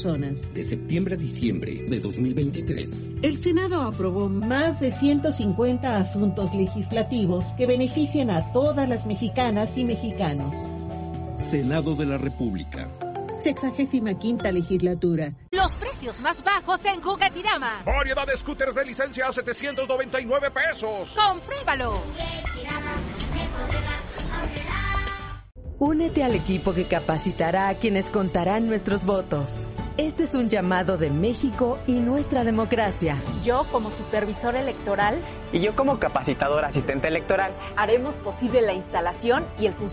personas. De septiembre a diciembre de 2023. El Senado aprobó más de 150 asuntos legislativos que benefician a todas las mexicanas y mexicanos. Senado de la República. 65ª legislatura. Los precios más bajos en Juguetirama. Variedad de scooters de licencia a $799. ¡Compruébalo! Únete al equipo que capacitará a quienes contarán nuestros votos. Este es un llamado de México y nuestra democracia. Yo, como supervisor electoral, y yo, como capacitador asistente electoral, haremos posible la instalación y el funcionamiento